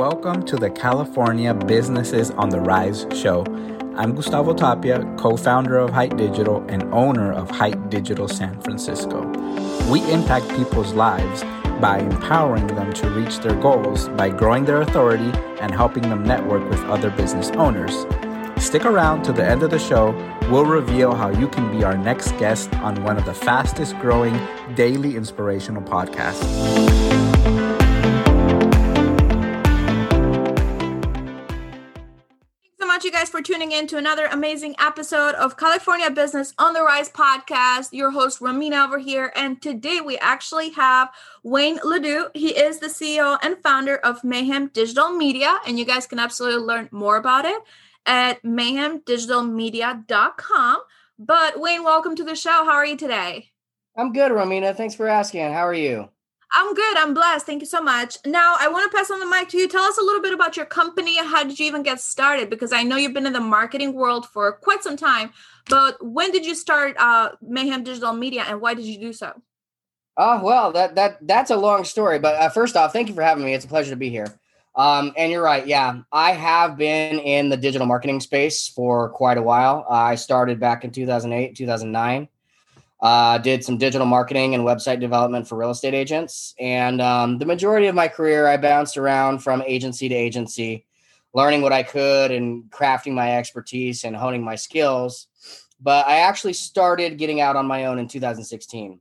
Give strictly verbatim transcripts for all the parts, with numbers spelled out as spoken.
Welcome to the California Businesses on the Rise show. I'm Gustavo Tapia, co-founder of Height Digital and owner of Height Digital San Francisco. We impact people's lives by empowering them to reach their goals by growing their authority and helping them network with other business owners. Stick around to the end of the show. We'll reveal how you can be our next guest on one of the fastest growing daily inspirational podcasts. You guys for tuning in to another amazing episode of California Business on the Rise podcast. Your host Romina over here, and today we actually have Wayne Ledoux. He is the C E O and founder of Mayhem Digital Media, and you guys can absolutely learn more about it at mayhem digital media dot com. But Wayne, welcome to the show. How are you today? I'm good, Romina. Thanks for asking. How are you? I'm good. I'm blessed. Thank you so much. Now, I want to pass on the mic to you. Tell us a little bit about your company. How did you even get started? Because I know you've been in the marketing world for quite some time, but when did you start uh, Mayhem Digital Media and why did you do so? Oh, well, that that that's a long story. But uh, first off, thank you for having me. It's a pleasure to be here. Um, and you're right. Yeah, I have been in the digital marketing space for quite a while. Uh, I started back in two thousand eight, two thousand nine. Uh, did some digital marketing and website development for real estate agents. And um, the majority of my career, I bounced around from agency to agency, learning what I could and crafting my expertise and honing my skills. But I actually started getting out on my own in two thousand sixteen.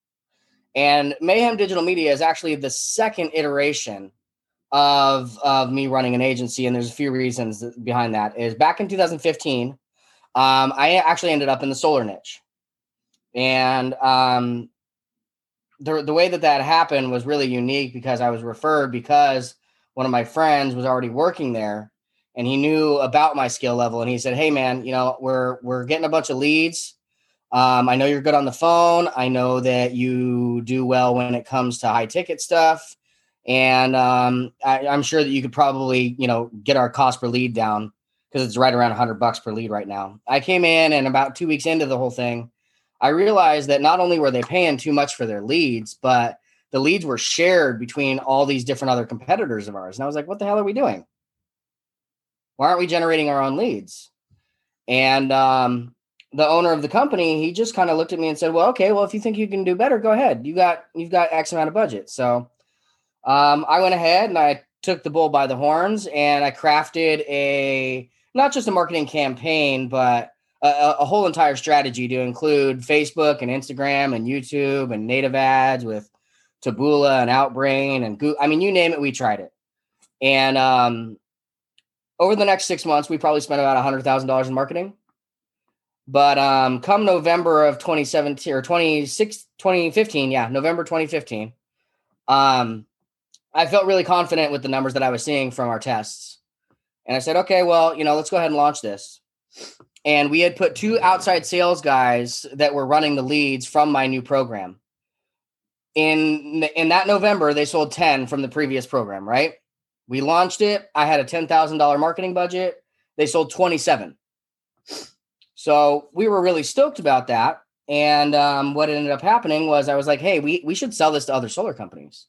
And Mayhem Digital Media is actually the second iteration of, of me running an agency. And there's a few reasons behind that. Is back in two thousand fifteen, um, I actually ended up in the solar niche. And um, the the way that that happened was really unique because I was referred because one of my friends was already working there and he knew about my skill level. And he said, hey, man, you know, we're we're getting a bunch of leads. Um, I know you're good on the phone. I know that you do well when it comes to high ticket stuff. And um, I, I'm sure that you could probably, you know, get our cost per lead down because it's right around one hundred bucks per lead right now. I came in and about two weeks into the whole thing, I realized that not only were they paying too much for their leads, but the leads were shared between all these different other competitors of ours. And I was like, what the hell are we doing? Why aren't we generating our own leads? And um, the owner of the company, he just kind of looked at me and said, well, okay, well, if you think you can do better, go ahead. You got, you've got X amount of budget. So um, I went ahead and I took the bull by the horns and I crafted a, not just a marketing campaign, but A, a whole entire strategy to include Facebook and Instagram and YouTube and native ads with Taboola and Outbrain and Google. I mean, you name it, we tried it. And um, over the next six months, we probably spent about one hundred thousand dollars in marketing. But um, come November of twenty seventeen or twenty-six, twenty fifteen, yeah, November twenty fifteen, um, I felt really confident with the numbers that I was seeing from our tests. And I said, okay, well, you know, let's go ahead and launch this. And we had put two outside sales guys that were running the leads from my new program. In, in that November, they sold ten from the previous program, right? We launched it. I had a ten thousand dollars marketing budget. They sold twenty-seven. So we were really stoked about that. And um, what ended up happening was I was like, hey, we, we should sell this to other solar companies.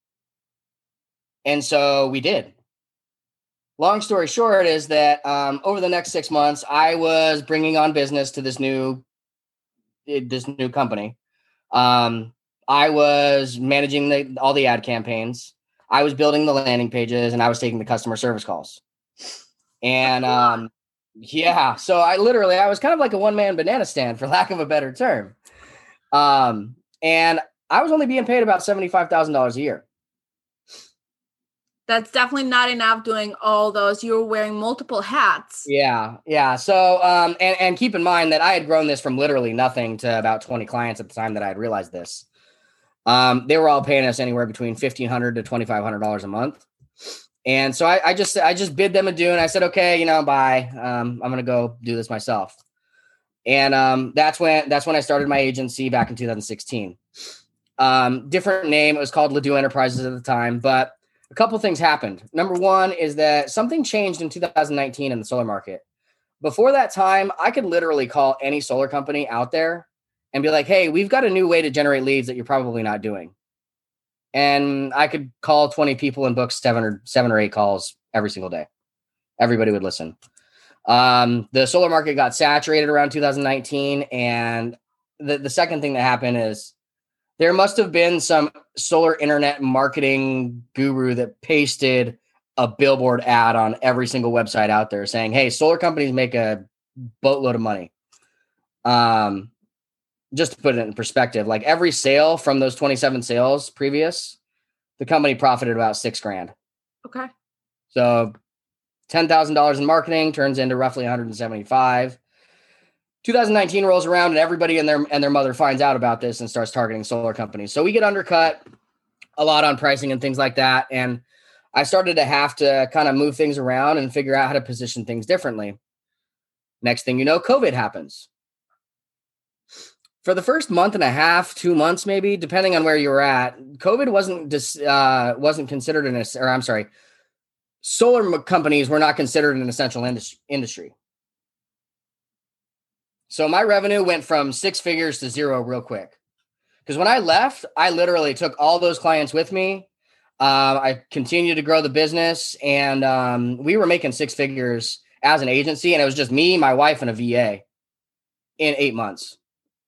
And so we did. Long story short is that um, over the next six months, I was bringing on business to this new, this new company. Um, I was managing the, all the ad campaigns. I was building the landing pages, and I was taking the customer service calls. And um, yeah, so I literally I was kind of like a one man banana stand, for lack of a better term. Um, and I was only being paid about seventy-five thousand dollars a year. That's definitely not enough doing all those. You were wearing multiple hats. Yeah. Yeah. So, um, and, and keep in mind that I had grown this from literally nothing to about twenty clients at the time that I had realized this. Um, they were all paying us anywhere between fifteen hundred dollars to twenty-five hundred dollars a month. And so I, I just, I just bid them adieu and I said, okay, you know, bye. Um, I'm going to go do this myself. And, um, that's when, that's when I started my agency back in two thousand sixteen. Um, different name. It was called Ledoux Enterprises at the time, but a couple things happened. Number one is that something changed in two thousand nineteen in the solar market. Before that time, I could literally call any solar company out there and be like, hey, we've got a new way to generate leads that you're probably not doing. and I could call twenty people and book seven or seven or eight calls every single day. Everybody would listen. Um, the solar market got saturated around two thousand nineteen. And the, the second thing that happened is there must have been some solar internet marketing guru that pasted a billboard ad on every single website out there saying, hey, solar companies make a boatload of money. Um, just to put it in perspective, like every sale from those twenty-seven sales previous, the company profited about six grand. Okay. So ten thousand dollars in marketing turns into roughly one hundred seventy-five. two thousand nineteen rolls around and everybody and their and their mother finds out about this and starts targeting solar companies. So we get undercut a lot on pricing and things like that. And I started to have to kind of move things around and figure out how to position things differently. Next thing you know, COVID happens. For the first month and a half, two months maybe, depending on where you were at, COVID wasn't dis, uh, wasn't considered an or I'm sorry, solar companies were not considered an essential indus- industry. So my revenue went from six figures to zero real quick. Because when I left, I literally took all those clients with me. Uh, I continued to grow the business, and um, we were making six figures as an agency, and it was just me, my wife, and a V A in eight months.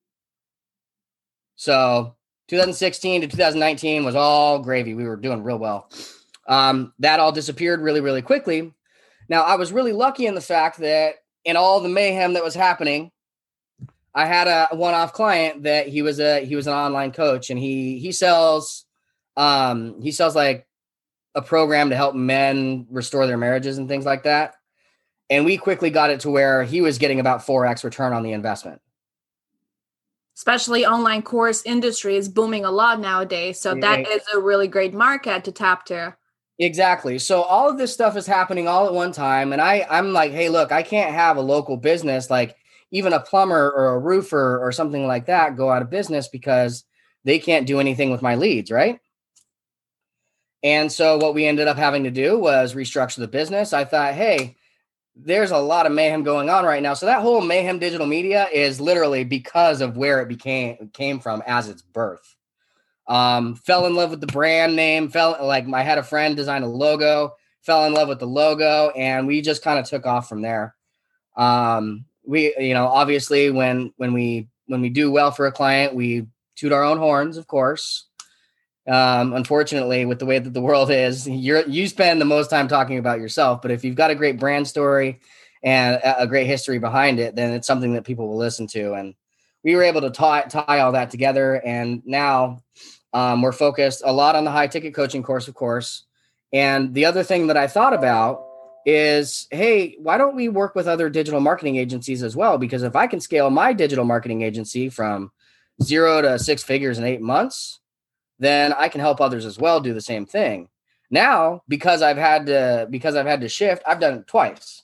So twenty sixteen to two thousand nineteen was all gravy. We were doing real well. Um, that all disappeared really, really quickly. Now, I was really lucky in the fact that in all the mayhem that was happening, I had a one-off client that he was a he was an online coach, and he he sells um, he sells like a program to help men restore their marriages and things like that. And we quickly got it to where he was getting about four X return on the investment. Especially online course industry is booming a lot nowadays. So that yeah. is a really great market to tap to. Exactly. So all of this stuff is happening all at one time. And I, I'm like, hey, look, I can't have a local business, like even a plumber or a roofer or something like that, go out of business because they can't do anything with my leads, right? And so what we ended up having to do was restructure the business. I thought, hey, there's a lot of mayhem going on right now. So that whole Mayhem Digital Media is literally because of where it became came from as its birth. Um, fell in love with the brand name, fell like I had a friend design a logo, fell in love with the logo, and we just kind of took off from there. Um, we, you know, obviously when when we when we do well for a client, we toot our own horns, of course. Um, unfortunately, with the way that the world is, you're, you spend the most time talking about yourself. But if you've got a great brand story and a, a great history behind it, then it's something that people will listen to. And we were able to tie, tie all that together. And now um, we're focused a lot on the high ticket coaching course, of course. And the other thing that I thought about is, hey, why don't we work with other digital marketing agencies as well? Because if I can scale my digital marketing agency from zero to six figures in eight months, then I can help others as well do the same thing. Now, because I've had to, because I've had to shift, I've done it twice.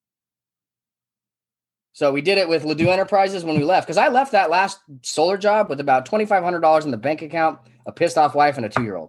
So we did it with Ledoux Enterprises when we left, because I left that last solar job with about twenty-five hundred dollars in the bank account, a pissed off wife, and a two-year-old.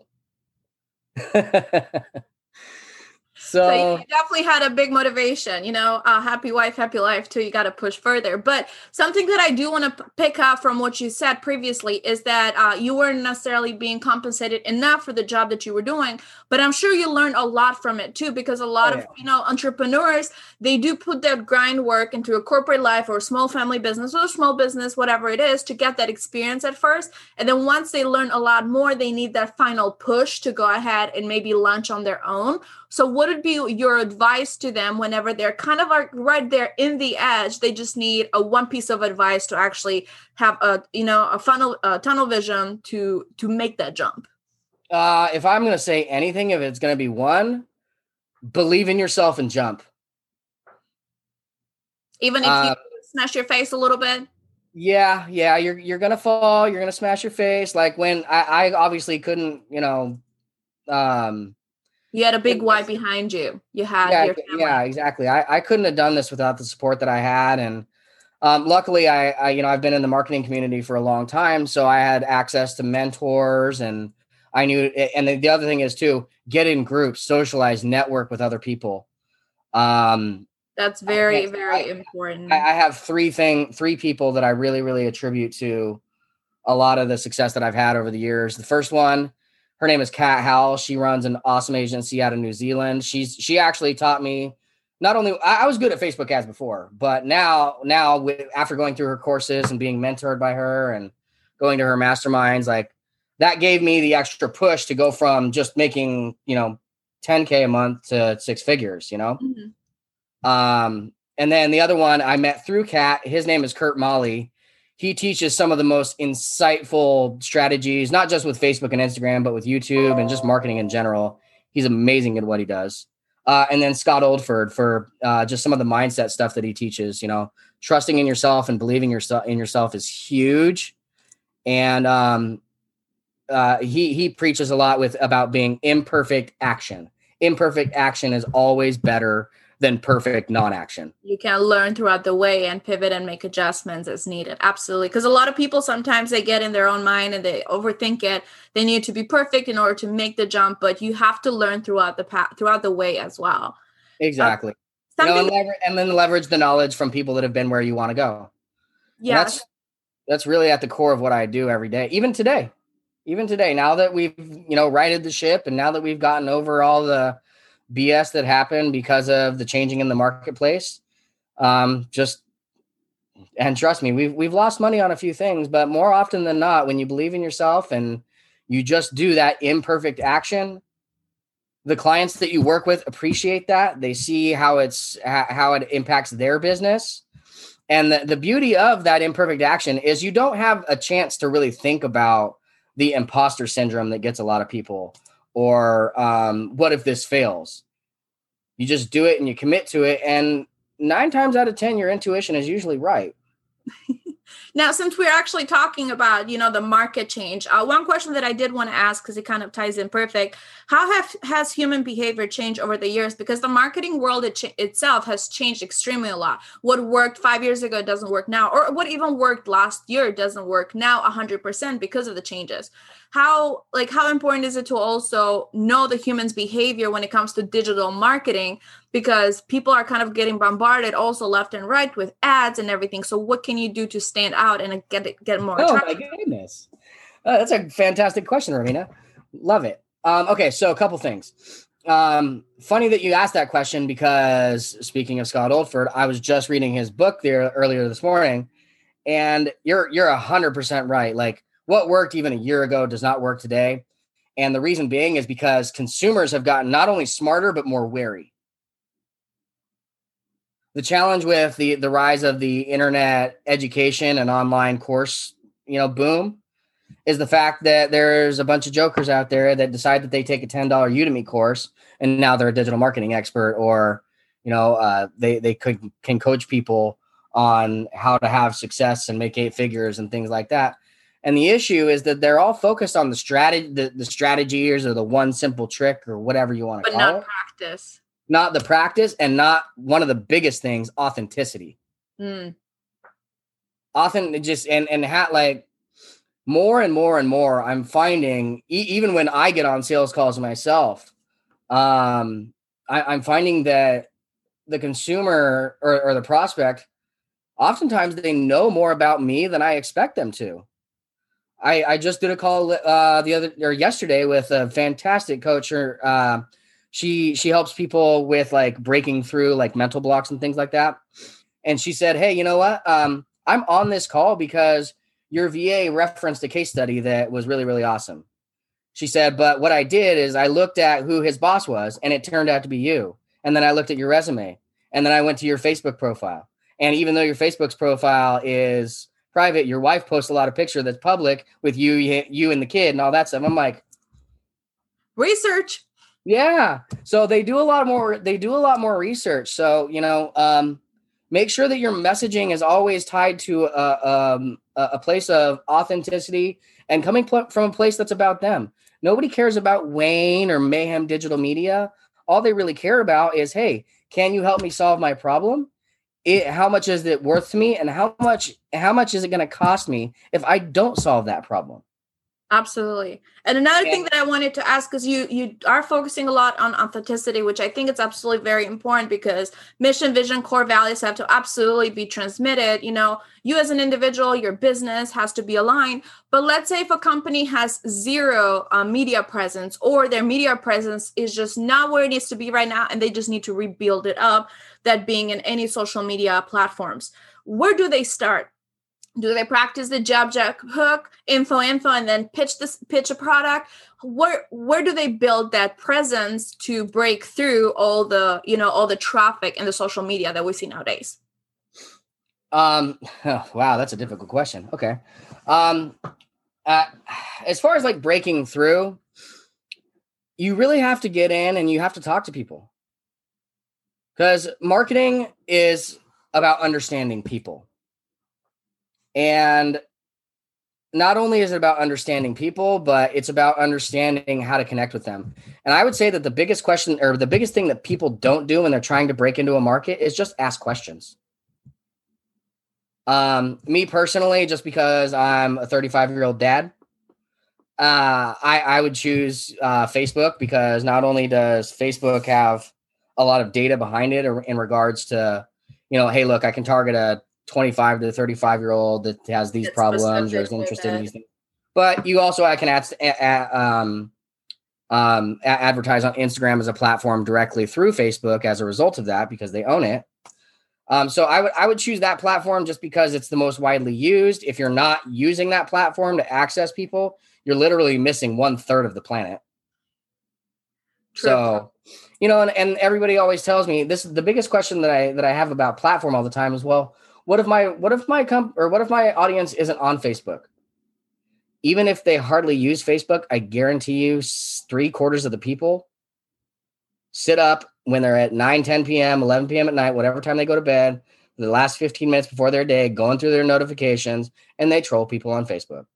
So, so you definitely had a big motivation, you know, uh, happy wife, happy life too. You got to push further. But something that I do want to p- pick up from what you said previously is that uh, you weren't necessarily being compensated enough for the job that you were doing. But I'm sure you learned a lot from it too, because a lot oh, yeah. of, you know, entrepreneurs, they do put that grind work into a corporate life or a small family business or a small business, whatever it is, to get that experience at first. And then once they learn a lot more, they need that final push to go ahead and maybe launch on their own. So what would be your advice to them whenever they're kind of like right there in the edge? They just need a one piece of advice to actually have a, you know, a funnel, a tunnel vision to, to make that jump. Uh, if I'm going to say anything, if it's going to be one, believe in yourself and jump. Even if uh, you smash your face a little bit? Yeah. Yeah. You're, you're going to fall. You're going to smash your face. Like when I, I obviously couldn't, you know, um, you had a big why behind you. You had yeah, your family. Yeah, exactly. I, I couldn't have done this without the support that I had. And um, luckily, I, I, you know, I've been in the marketing community for a long time. So I had access to mentors, and I knew, and the, the other thing is too, get in groups, socialize, network with other people. Um, That's very, I, very I, important. I, I have three thing, three people that I really, really attribute to a lot of the success that I've had over the years. The first one her name is Kat Howell. She runs an awesome agency out of New Zealand. She's she actually taught me not only I, I was good at Facebook ads before, but now now with, after going through her courses and being mentored by her and going to her masterminds, like that gave me the extra push to go from just making, you know, ten K a month to six figures, you know? Mm-hmm. Um, and then the other one I met through Kat, his name is Kurt Molly. He teaches some of the most insightful strategies, not just with Facebook and Instagram, but with YouTube and just marketing in general. He's amazing at what he does. Uh, and then Scott Oldford for uh, just some of the mindset stuff that he teaches. You know, trusting in yourself and believing yourself in yourself is huge. And um, uh, he he preaches a lot with about being imperfect action. Imperfect action is always better than perfect non-action. You can learn throughout the way and pivot and make adjustments as needed. Absolutely. Because a lot of people, sometimes they get in their own mind and they overthink it. They need to be perfect in order to make the jump, but you have to learn throughout the path, throughout the way as well. Exactly. Uh, you know, and, lever- and then leverage the knowledge from people that have been where you want to go. Yeah. That's, that's really at the core of what I do every day. Even today, even today, now that we've, you know, righted the ship and now that we've gotten over all the B S that happened because of the changing in the marketplace. Um, just, and trust me, we've, we've lost money on a few things, but more often than not, when you believe in yourself and you just do that imperfect action, the clients that you work with appreciate that. They see how it's, how it impacts their business. And the, the beauty of that imperfect action is you don't have a chance to really think about the imposter syndrome that gets a lot of people. Or um, what if this fails? You just do it and you commit to it. And nine times out of ten, your intuition is usually right. Now, since we're actually talking about, you know, the market change, uh, one question that I did want to ask, because it kind of ties in perfect, how have, has human behavior changed over the years? Because the marketing world it ch- itself has changed extremely a lot. What worked five years ago doesn't work now, or what even worked last year doesn't work now one hundred percent because of the changes. How, like, how important is it to also know the human's behavior when it comes to digital marketing? Because people are kind of getting bombarded also left and right with ads and everything. So what can you do to stand out and get it, get more Oh attraction? my goodness. Uh, that's a fantastic question, Romina. Love it. Um, okay, so a couple things. Um, funny that you asked that question because speaking of Scott Oldford, I was just reading his book there earlier this morning, and you're you're a hundred percent right. Like what worked even a year ago does not work today. And the reason being is because consumers have gotten not only smarter, but more wary. The challenge with the, the rise of the internet education and online course, you know, boom, is the fact that there's a bunch of jokers out there that decide that they take a ten dollars Udemy course and now they're a digital marketing expert, or, you know, uh, they, they could can coach people on how to have success and make eight figures and things like that. And the issue is that they're all focused on the strategy, the, the strategies or the one simple trick or whatever you want to call it. But not practice. Not the practice, and not one of the biggest things, authenticity. Mm. Often just, and, and ha- like more and more and more, I'm finding, e- even when I get on sales calls myself, um, I, I'm finding that the consumer or, or the prospect, oftentimes they know more about me than I expect them to. I, I just did a call uh, the other or yesterday with a fantastic coach. Or, uh, she she helps people with like breaking through like mental blocks and things like that. And she said, "Hey, you know what? Um, I'm on this call because your V A referenced a case study that was really, really awesome." She said, "But what I did is I looked at who his boss was, and it turned out to be you. And then I looked at your resume, and then I went to your Facebook profile. And even though your Facebook's profile is private, your wife posts a lot of picture that's public with you, you and the kid and all that stuff." I'm like, research. Yeah. So they do a lot more, they do a lot more research. So, you know, um, make sure that your messaging is always tied to a, um, a place of authenticity and coming pl- from a place that's about them. Nobody cares about Wayne or Mayhem Digital Media. All they really care about is, hey, can you help me solve my problem? It, how much is it worth to me? And how much, how much is it going to cost me if I don't solve that problem? Absolutely. And another thing that I wanted to ask, because you you are focusing a lot on authenticity, which I think it's absolutely very important, because mission, vision, core values have to absolutely be transmitted. You know, you as an individual, your business has to be aligned. But let's say if a company has zero uh, media presence, or their media presence is just not where it needs to be right now, and they just need to rebuild it up, that being in any social media platforms, where do they start? Do they practice the jab, jab, hook, info, info, and then pitch this, pitch a product? Where where do they build that presence to break through all the, you know, all the traffic in the social media that we see nowadays? Um, oh, wow, that's a difficult question. Okay. Um, uh, as far as like breaking through, you really have to get in and you have to talk to people, because marketing is about understanding people. And not only is it about understanding people, but it's about understanding how to connect with them. And I would say that the biggest question, or the biggest thing that people don't do when they're trying to break into a market, is just ask questions. Um, me personally, just because I'm a thirty-five year old dad, uh, I, I would choose uh, Facebook, because not only does Facebook have a lot of data behind it in regards to, you know, hey, look, I can target a twenty-five to thirty-five year old that has these it's problems or is interested in these things. But you also, I can add, add, um, um, advertise on Instagram as a platform directly through Facebook as a result of that, because they own it. Um, so I would, I would choose that platform just because it's the most widely used. If you're not using that platform to access people, you're literally missing one third of the planet. True. So, you know, and, and everybody always tells me this is the biggest question that I, that I have about platform all the time as well. What if my what if my comp or what if my audience isn't on Facebook? Even if they hardly use Facebook, I guarantee you three quarters of the people sit up when they're at nine, ten p.m., eleven p.m. at night, whatever time they go to bed, the last fifteen minutes before their day, going through their notifications, and they troll people on Facebook.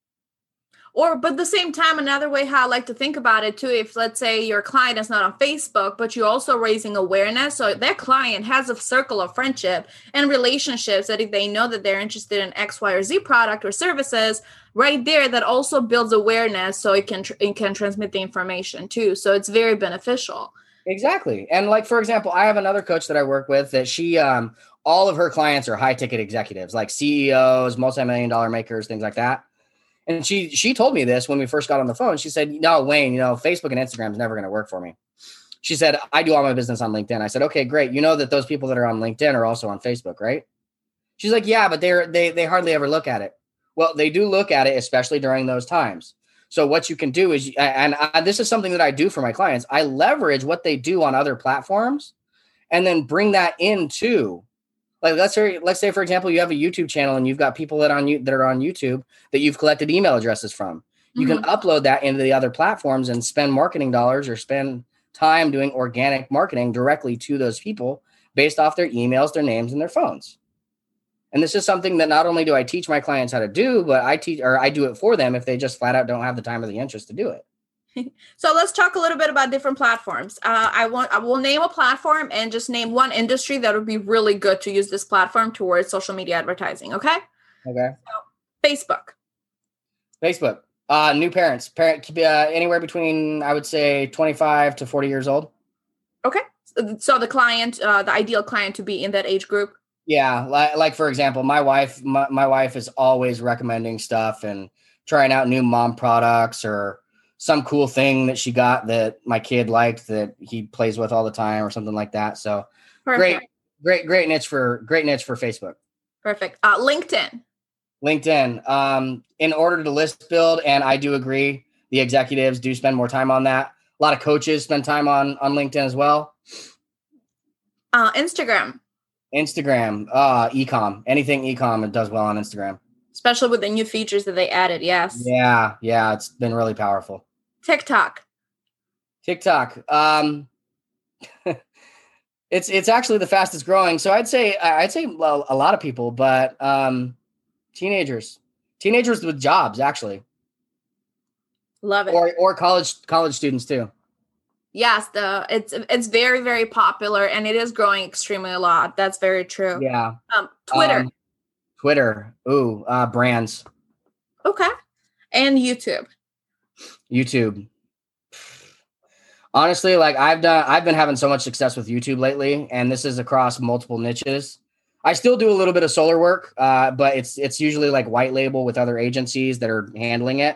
Or, but at the same time, another way how I like to think about it too, if let's say your client is not on Facebook, but you're also raising awareness. So their client has a circle of friendship and relationships that if they know that they're interested in X, Y, or Z product or services, right there, that also builds awareness. So it can, it can transmit the information too. So it's very beneficial. Exactly. And like, for example, I have another coach that I work with that she, um, all of her clients are high ticket executives, like C E Os, multi-million dollar makers, things like that. And she she told me this when we first got on the phone. She said, no, Wayne, you know, Facebook and Instagram is never going to work for me. She said, I do all my business on LinkedIn. I said, okay, great. You know that those people that are on LinkedIn are also on Facebook, right? She's like, yeah, but they're, they they hardly ever look at it. Well, they do look at it, especially during those times. So what you can do is, and I, this is something that I do for my clients, I leverage what they do on other platforms and then bring that into, like, let's say, let's say, for example, you have a YouTube channel and you've got people that on you that are on YouTube that you've collected email addresses from. You mm-hmm. can upload that into the other platforms and spend marketing dollars or spend time doing organic marketing directly to those people based off their emails, their names, and their phones. And this is something that not only do I teach my clients how to do, but I teach or I do it for them if they just flat out don't have the time or the interest to do it. So let's talk a little bit about different platforms. Uh, I want I will name a platform and just name one industry that would be really good to use this platform towards social media advertising. Okay. Okay. So, Facebook. Facebook. Uh, new parents. Parent uh, anywhere between, I would say, twenty-five to forty years old. Okay. So the client, uh, the ideal client to be in that age group. Yeah, like, like for example, my wife, my, my wife is always recommending stuff and trying out new mom products or some cool thing that she got that my kid liked that he plays with all the time or something like that. So Perfect. great, great, great niche for great niche for Facebook. Perfect. Uh, LinkedIn. LinkedIn. Um, in order to list build, and I do agree, the executives do spend more time on that. A lot of coaches spend time on on LinkedIn as well. Uh, Instagram. Instagram, uh, e-com, anything e-com, it does well on Instagram. Especially with the new features that they added. Yes. Yeah. Yeah. It's been really powerful. TikTok. TikTok. Um, it's, it's actually the fastest growing. So I'd say, I'd say well, a lot of people, but, um, teenagers, teenagers with jobs, actually. Love it. Or, or college, college students too. Yes, the it's it's very, very popular and it is growing extremely a lot. That's very true. Yeah. Um, Twitter. Um, Twitter. Ooh, uh, brands. Okay. And YouTube. YouTube. Honestly, like I've done, I've been having so much success with YouTube lately, and this is across multiple niches. I still do a little bit of solar work, uh, but it's it's usually like white label with other agencies that are handling it.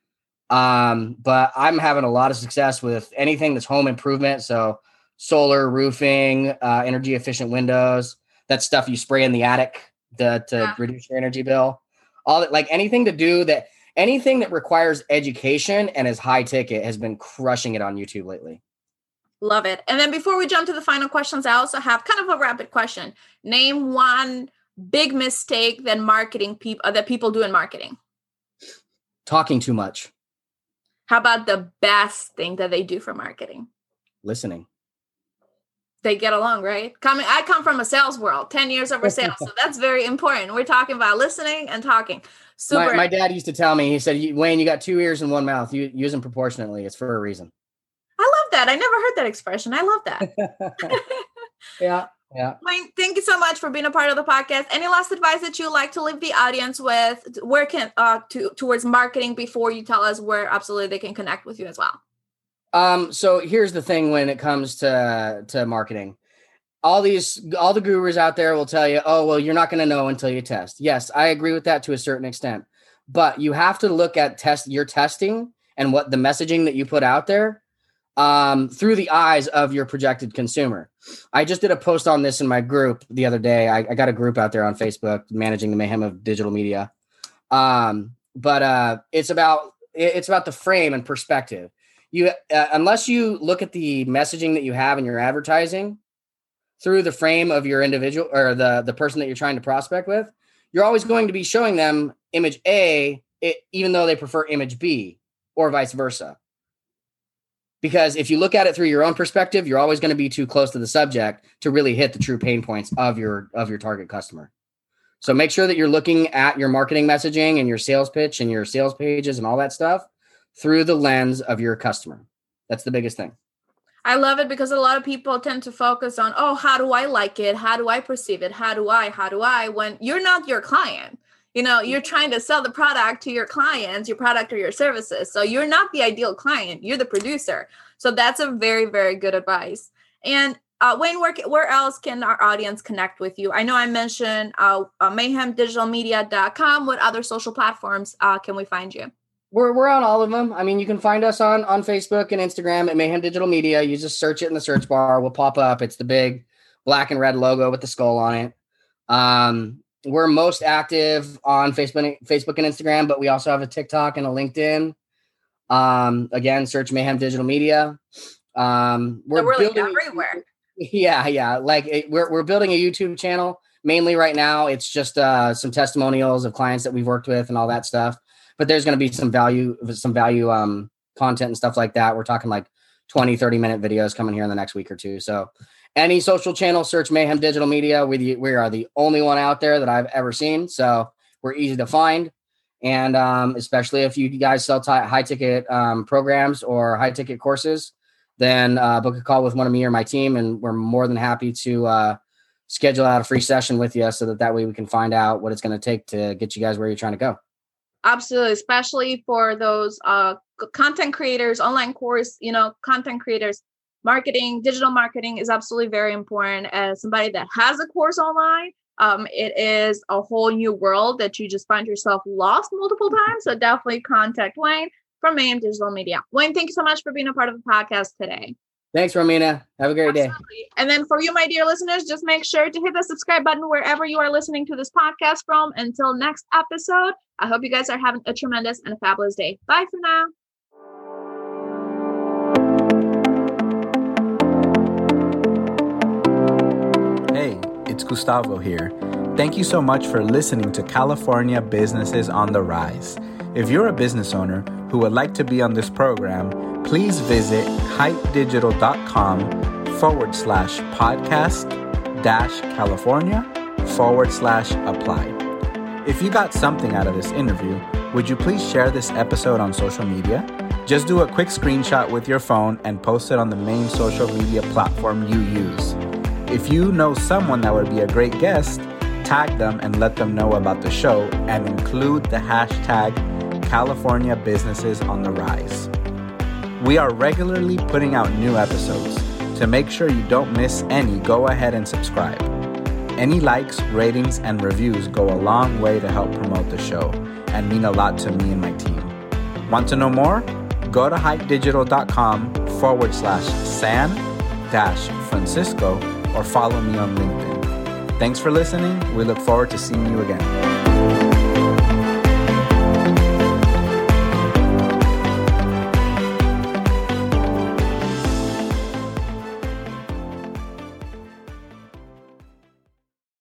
Um, but I'm having a lot of success with anything that's home improvement. So solar, roofing, uh, energy efficient windows, that stuff you spray in the attic to, to yeah. reduce your energy bill. All that, like anything to do that. Anything that requires education and is high ticket has been crushing it on YouTube lately. Love it. And then before we jump to the final questions, I also have kind of a rapid question. Name one big mistake that marketing people uh, that people do in marketing. Talking too much. How about the best thing that they do for marketing? Listening. They get along, right? Coming, I come from a sales world, ten years over sales. So that's very important. We're talking about listening and talking. Super. My, my dad used to tell me, he said, Wayne, you got two ears and one mouth. You use them proportionately. It's for a reason. I love that. I never heard that expression. I love that. yeah. Yeah. Wayne, thank you so much for being a part of the podcast. Any last advice that you'd like to leave the audience with? Where can, uh, to, towards marketing before you tell us where absolutely they can connect with you as well? Um, so here's the thing when it comes to, to marketing, all these, all the gurus out there will tell you, oh, well, you're not going to know until you test. Yes, I agree with that to a certain extent, but you have to look at test your testing and what the messaging that you put out there, um, through the eyes of your projected consumer. I just did a post on this in my group the other day. I, I got a group out there on Facebook, Managing the Mayhem of Digital Media. Um, but, uh, it's about, it's about the frame and perspective. You, uh, unless you look at the messaging that you have in your advertising through the frame of your individual or the, the person that you're trying to prospect with, you're always going to be showing them image A, it, even though they prefer image B or vice versa. Because if you look at it through your own perspective, you're always going to be too close to the subject to really hit the true pain points of your, of your target customer. So make sure that you're looking at your marketing messaging and your sales pitch and your sales pages and all that stuff through the lens of your customer. That's the biggest thing. I love it because a lot of people tend to focus on, oh, how do I like it? How do I perceive it? How do I, how do I, when you're not your client, you know, you're trying to sell the product to your clients, your product or your services. So you're not the ideal client. You're the producer. So that's a very, very good advice. And uh, Wayne, where, where else can our audience connect with you? I know I mentioned uh, uh, mayhem digital media dot com. What other social platforms uh, can we find you? We're we're on all of them. I mean, you can find us on, on Facebook and Instagram at Mayhem Digital Media. You just search it in the search bar. We'll pop up. It's the big black and red logo with the skull on it. Um, we're most active on Facebook, Facebook and Instagram, but we also have a TikTok and a LinkedIn. Um, again, search Mayhem Digital Media. Um, we're, so we're building like everywhere. Yeah, yeah. Like it, we're we're building a YouTube channel. Mainly right now, it's just uh, some testimonials of clients that we've worked with and all that stuff. But there's going to be some value, some value um, content and stuff like that. We're talking like twenty, thirty minute videos coming here in the next week or two. So any social channel, search Mayhem Digital Media. We, the, we are the only one out there that I've ever seen. So we're easy to find. And um, especially if you guys sell t- high ticket um, programs or high ticket courses, then uh, book a call with one of me or my team. And we're more than happy to uh, schedule out a free session with you so that that way we can find out what it's going to take to get you guys where you're trying to go. Absolutely, especially for those uh, content creators, online course, you know, content creators, marketing, digital marketing is absolutely very important. As somebody that has a course online, um, it is a whole new world that you just find yourself lost multiple times. So definitely contact Wayne from Mayhem Digital Media. Wayne, thank you so much for being a part of the podcast today. Thanks, Romina. Have a great Absolutely. day. And then for you, my dear listeners, just make sure to hit the subscribe button wherever you are listening to this podcast from. Until next episode, I hope you guys are having a tremendous and a fabulous day. Bye for now. Hey, it's Gustavo here. Thank you so much for listening to California Businesses on the Rise. If you're a business owner who would like to be on this program, please visit heightdigital.com forward slash podcast dash California forward slash apply. If you got something out of this interview, would you please share this episode on social media? Just do a quick screenshot with your phone and post it on the main social media platform you use. If you know someone that would be a great guest, tag them and let them know about the show and include the hashtag California Businesses on the Rise. We are regularly putting out new episodes. To make sure you don't miss any, go ahead and subscribe. Any likes, ratings, and reviews go a long way to help promote the show and mean a lot to me and my team. Want to know more? Go to hypedigital.com forward slash San dash Francisco or follow me on LinkedIn. Thanks for listening. We look forward to seeing you again.